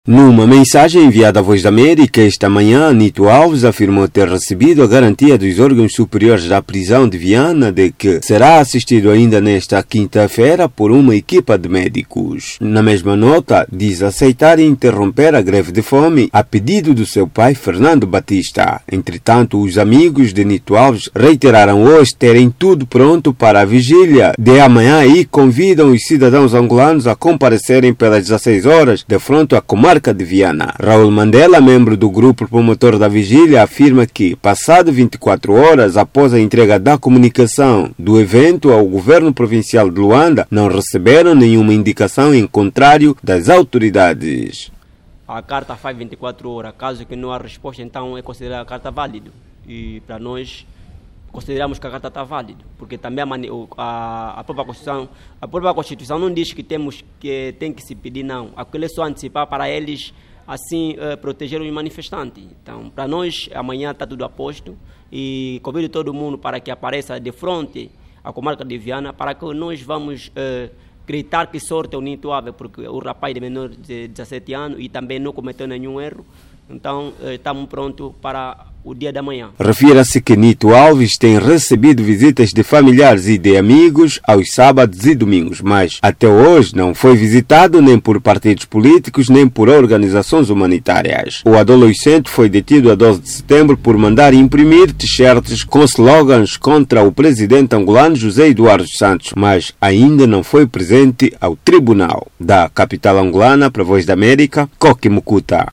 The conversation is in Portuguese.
Numa mensagem enviada à Voz da América esta manhã, Nito Alves afirmou ter recebido a garantia dos órgãos superiores da prisão de Viana de que será assistido ainda nesta quinta-feira por uma equipa de médicos. Na mesma nota, diz aceitar e interromper a greve de fome a pedido do seu pai, Fernando Batista. Entretanto, os amigos de Nito Alves reiteraram hoje terem tudo pronto para a vigília de amanhã e convidam os cidadãos angolanos a comparecerem pelas 16 horas de frente à comarca de Viana. Raul Mandela, membro do grupo promotor da vigília, afirma que, passado 24 horas após a entrega da comunicação do evento ao governo provincial de Luanda, não receberam nenhuma indicação em contrário das autoridades. A carta faz 24 horas, caso que não há resposta, então é considerada a carta válida. E para nós, consideramos que a carta está válida, porque também a própria Constituição não diz que tem que se pedir não. Aquilo é só antecipar para eles, assim, proteger os manifestantes. Então, para nós, amanhã está tudo a posto e convido todo mundo para que apareça de frente à comarca de Viana, para que nós vamos gritar que sorte é o Nito Alves, porque o rapaz de menor de 17 anos e também não cometeu nenhum erro. Então, estamos prontos para o dia da manhã. Refira-se que Nito Alves tem recebido visitas de familiares e de amigos aos sábados e domingos, mas até hoje não foi visitado nem por partidos políticos nem por organizações humanitárias. O adolescente foi detido a 12 de setembro por mandar imprimir t-shirts com slogans contra o presidente angolano José Eduardo Santos, mas ainda não foi presente ao tribunal. Da capital angolana, para a Voz da América, Coque Mukuta.